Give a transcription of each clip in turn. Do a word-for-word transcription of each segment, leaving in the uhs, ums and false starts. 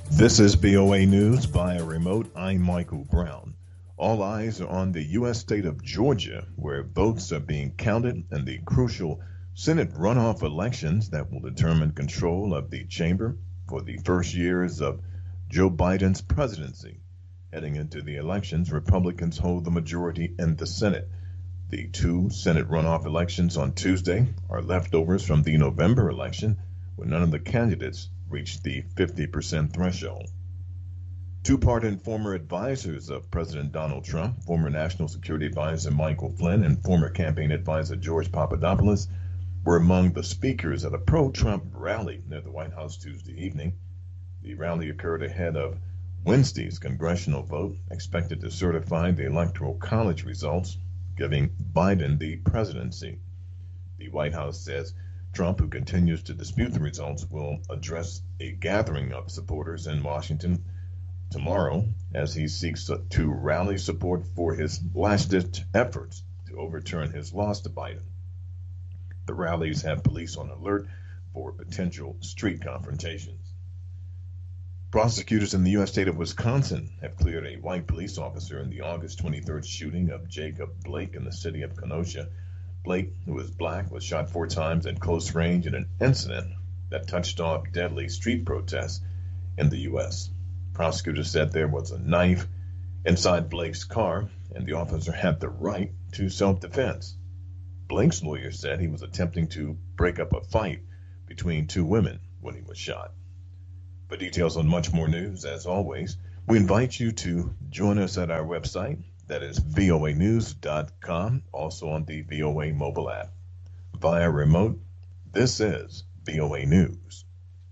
This is V O A News via remote. I'm Michael Brown. All eyes are on the U S state of Georgia, where votes are being counted in the crucial Senate runoff elections that will determine control of the chamber for the first years of Joe Biden's presidency. Heading into the elections, Republicans hold the majority in the Senate. The two Senate runoff elections on Tuesday are leftovers from the November election, when none of the candidates reached the fifty percent threshold. Two pardoned former advisors of President Donald Trump, former National Security Advisor Michael Flynn and former campaign advisor George Papadopoulos, were among the speakers at a pro-Trump rally near the White House Tuesday evening. The rally occurred ahead of Wednesday's congressional vote, expected to certify the Electoral College results, giving Biden the presidency. The White House says Trump, who continues to dispute the results, will address a gathering of supporters in Washington tomorrow as he seeks to rally support for his last-ditch efforts to overturn his loss to Biden. The rallies have police on alert for potential street confrontations. Prosecutors in the U S state of Wisconsin have cleared a white police officer in the August twenty-third shooting of Jacob Blake in the city of Kenosha. Blake, who is black, was shot four times at close range in an incident that touched off deadly street protests in the U S. Prosecutors said there was a knife inside Blake's car, and the officer had the right to self-defense. Blake's lawyer said he was attempting to break up a fight between two women when he was shot. For details on much more news, as always, we invite you to join us at our website. That is V O A news dot com, also on the V O A mobile app. Via remote, this is V O A News.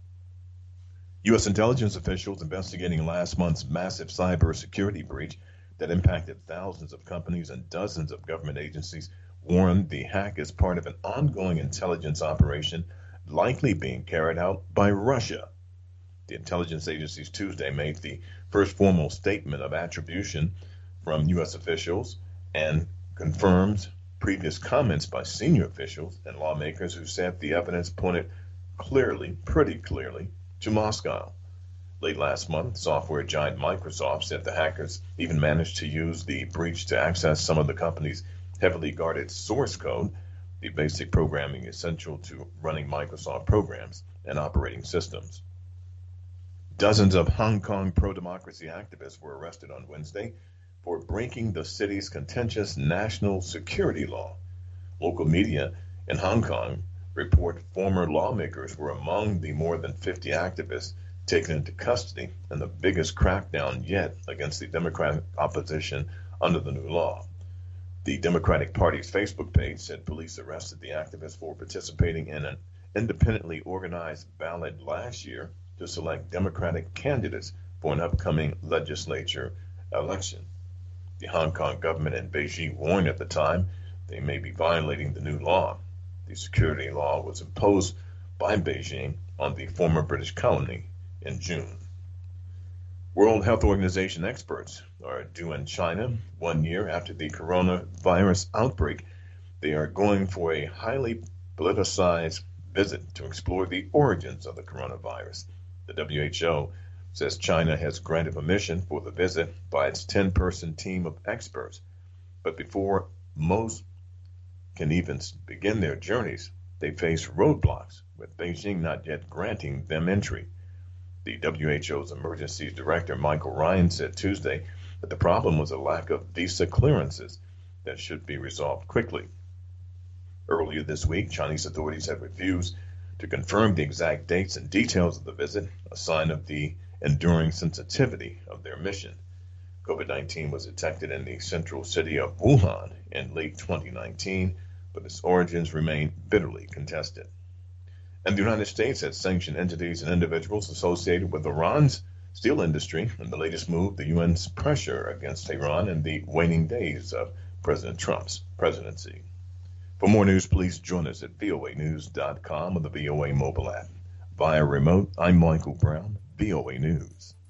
U S intelligence officials investigating last month's massive cybersecurity breach that impacted thousands of companies and dozens of government agencies warned the hack is part of an ongoing intelligence operation likely being carried out by Russia. The intelligence agencies Tuesday made the first formal statement of attribution from U S officials and confirms previous comments by senior officials and lawmakers who said the evidence pointed clearly, pretty clearly, to Moscow. Late last month, software giant Microsoft said the hackers even managed to use the breach to access some of the company's heavily guarded source code, the basic programming essential to running Microsoft programs and operating systems. Dozens of Hong Kong pro-democracy activists were arrested on Wednesday for breaking the city's contentious national security law. Local media in Hong Kong report former lawmakers were among the more than fifty activists taken into custody in the biggest crackdown yet against the Democratic opposition under the new law. The Democratic Party's Facebook page said police arrested the activists for participating in an independently organized ballot last year to select Democratic candidates for an upcoming legislature election. The Hong Kong government and Beijing warned at the time they may be violating the new law. The security law was imposed by Beijing on the former British colony in June. World Health Organization experts are due in China one year after the coronavirus outbreak. They are going for a highly politicized visit to explore the origins of the coronavirus. The W H O says China has granted permission for the visit by its ten-person team of experts. But before most can even begin their journeys, they face roadblocks, with Beijing not yet granting them entry. The W H O's emergency director, Michael Ryan, said Tuesday that the problem was a lack of visa clearances that should be resolved quickly. Earlier this week, Chinese authorities had refused to confirm the exact dates and details of the visit, a sign of the enduring sensitivity of their mission. COVID nineteen was detected in the central city of Wuhan in late twenty nineteen, but its origins remain bitterly contested. And the United States has sanctioned entities and individuals associated with Iran's steel industry in the latest move, the U N's pressure against Iran in the waning days of President Trump's presidency. For more news, please join us at V O A news dot com or the V O A mobile app. Via remote, I'm Michael Brown, V O A News.